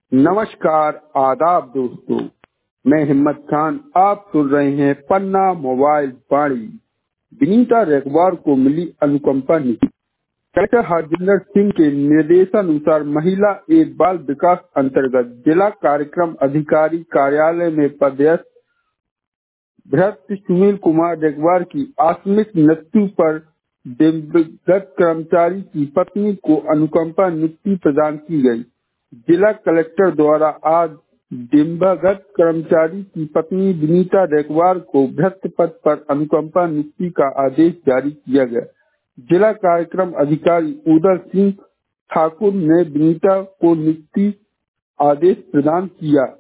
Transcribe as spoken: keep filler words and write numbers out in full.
नमस्कार, आदाब दोस्तों। मैं हिम्मत खान। आप सुन रहे हैं पन्ना मोबाइल वाणी। विनीता रेखवार को मिली अनुकंपा निधि। कलेक्टर हरजिंदर सिंह के निर्देशानुसार महिला एवं बाल विकास अंतर्गत जिला कार्यक्रम अधिकारी कार्यालय में पदस्थ भ्रष्ट सुनील कुमार रेखवार की आकस्मिक मृत्यु पर दिवंगत कर्मचारी की पत्नी को अनुकंपा नियुक्ति प्रदान की गई। जिला कलेक्टर द्वारा आज दिवंगत कर्मचारी की पत्नी विनीता रेखवार को भ्रष्ट पद पर अनुकंपा नियुक्ति का आदेश जारी किया गया। जिला कार्यक्रम अधिकारी उदय सिंह ठाकुर ने विनीता को नियुक्ति आदेश प्रदान किया।